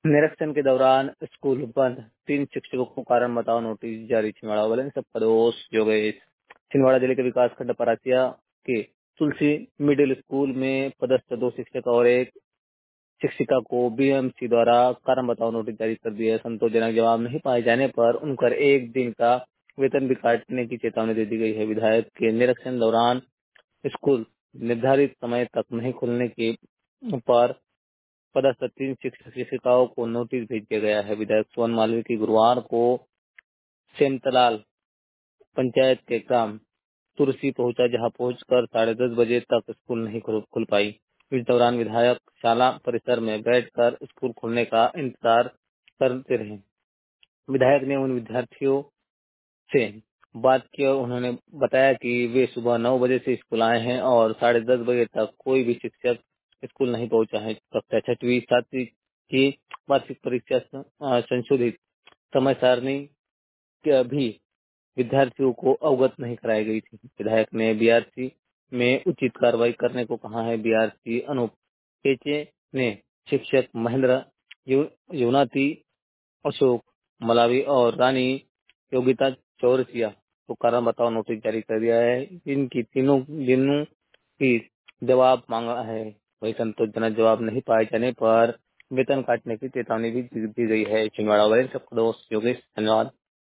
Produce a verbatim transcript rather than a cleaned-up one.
निरीक्षण के दौरान स्कूल बंद, तीन शिक्षकों को कारण बताओ नोटिस जारी। छिंदवाड़ा वाले सब पड़ोस योगेश। छिंदवाड़ा जिले के विकास खंड परासिया के तुलसी मिडिल स्कूल में पदस्थ दो शिक्षक और एक शिक्षिका को बीएमसी द्वारा कारण बताओ नोटिस जारी कर दिया है। संतोषजनक जवाब नहीं पाए जाने पर उनकर एक दिन का वेतन भी काटने की चेतावनी दे दी गई है। विधायक के निरीक्षण दौरान स्कूल निर्धारित समय तक नहीं खुलने के पर पदस्थ तीन शिक्षक शिक्षिकाओं को नोटिस भेज दिया गया है। विधायक सोन मालवीय की गुरुवार को सेमतलाल पंचायत के ग्राम तुरसी पहुंचा, जहां पहुंचकर साढ़े दस बजे तक स्कूल नहीं खुल खुल पाई। इस दौरान विधायक शाला परिसर में बैठकर स्कूल खुलने का इंतजार करते रहे। विधायक ने उन विद्यार्थियों से बात की और उन्होंने बताया कि वे सुबह नौ बजे से स्कूल आए हैं और साढ़े दस बजे तक कोई भी शिक्षक स्कूल नहीं पहुंचा है। कक्षा छठवीं सातवीं की वार्षिक परीक्षा अ, संशोधित समय सारणी के भी विद्यार्थियों को अवगत नहीं कराई गई थी। विधायक ने बीआरसी में उचित कार्रवाई करने को कहा है। बीआरसी अनूप केचे ने शिक्षक महेंद्र यु- युवनाती, अशोक मलावी और रानी योगिता चौरसिया को कारण बताओ नोटिस जारी कर दिया है। इनकी तीनों दिनों की जवाब मांगा है। वही संतोषजनक जवाब नहीं पाए जाने पर वेतन काटने की चेतावनी भी दी दी गई है। छिंदवाड़ा वाले सबका दोस्त योगेश। धन्यवाद।